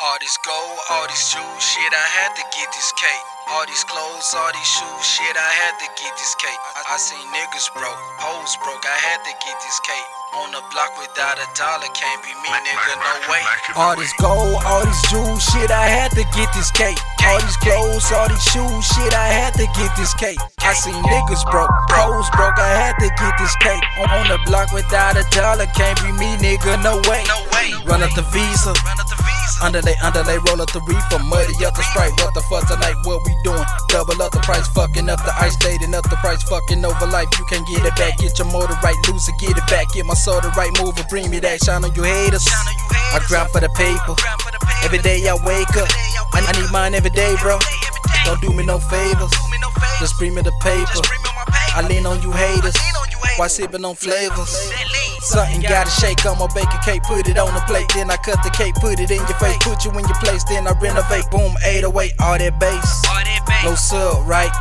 All this gold, all these shoes, shit, I had to get this cake. All these clothes, all these shoes, shit, I had to get this cake. I seen niggas broke, hoes broke, I had to get this cake. On the block without a dollar, can't be me, nigga, no way. All this gold, all these jewels, shit, I had to get this cake. All these clothes, all these shoes, shit, I had to get this cake. I seen niggas broke, hoes broke, I had to get this cake. On the block without a dollar, can't be me, nigga, no way. Run up the visa. Underlay, roll up the reefer, muddy up the Sprite. What the fuck tonight, what we doing? Double up the price, fucking up the ice, dating up the price, fucking over life. You can't get it back, get your motor right, lose it, get it back, get my soda right, move and bring me that shine on you haters. I grind for the paper, every day I wake up, I need mine every day, bro. Don't do me no favors, just bring me the paper. I lean on you haters, while sipping on flavors. Something gotta shake, I'ma bake a cake, put it on the plate. Then I cut the cake, put it in your face, put you in your place. Then I renovate, boom, 808, all that bass. No sub, right?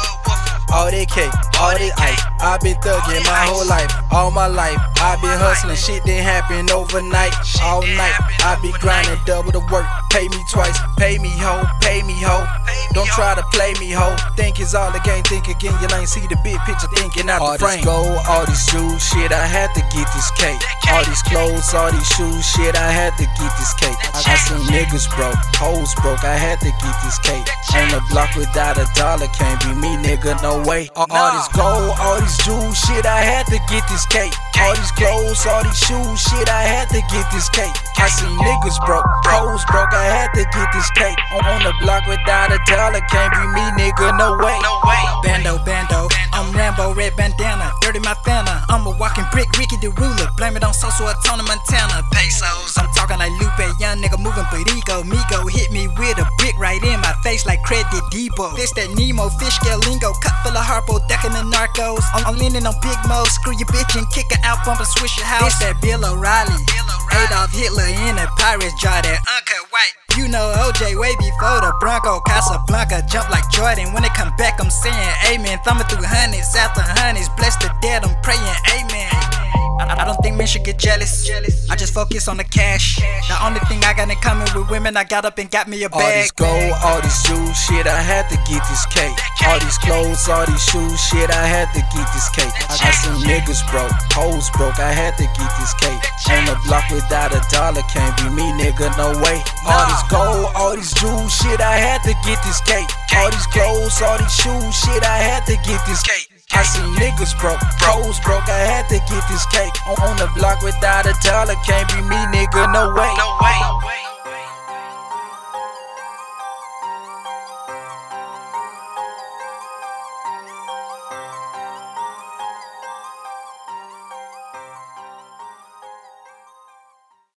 All that cake, all that ice. I been thugging my whole life, all my life. I been hustling, shit didn't happen overnight. All night, I be grinding, double the work. Pay me twice, pay me ho, pay me ho. Don't try to play me ho. Think it's all the game, think again. You ain't see the big picture, thinking out the frame. All this gold, all these shoes, shit, I had to get this cake. All these clothes, all these shoes, shit, I had to get this cake. I seen niggas broke, hoes broke, I had to get this cake. On the block without a dollar, can't be me, nigga, no way. All this gold, all these jewels, shit, I had to get this cake. All these clothes, all these shoes, shit, I had to get this cake. I seen niggas broke, hoes broke, I had to get this cake. On the block without a dollar, can't be me, nigga, no way. Bando, I'm Rambo, red bandana, dirty my fana. I'm a walking brick, Ricky the ruler. Blame it on Sosa or Tony Montana. Pesos, I'm talking like Lupe, young nigga moving Perico. Migo hit me with a brick right in my face like Credit Depot. This that Nemo, fish scale lingo, cut full of Harpo, decking the narcos. I'm leaning on Big Mo, screw your bitch and kick her out, bump and swish your house. This that Bill O'Reilly, Adolf Hitler in a pirate's jaw, that uncut white. You know OJ way before the Bronco, Casablanca, jump like Jordan. When they come back, I'm saying amen. Thumbing through hundreds after hundreds, bless the dead, I'm praying amen. I don't think men should get jealous, I just focus on the cash. The only thing I got in common with women, I got up and got me a bag. All this gold, all these shoes, shit, I had to get this cake. All these clothes, all these shoes, shit, I had to get this cake. I seen niggas broke, hoes broke, I had to get this cake. On the block without a dollar, can't be me, nigga, no way. All this gold, all these jewels, shit, I had to get this cake. All these clothes, all these shoes, shit, I had to get this cake. I seen niggas broke, hoes broke, I had to get this cake. On the block without a dollar, can't be me, nigga, no way.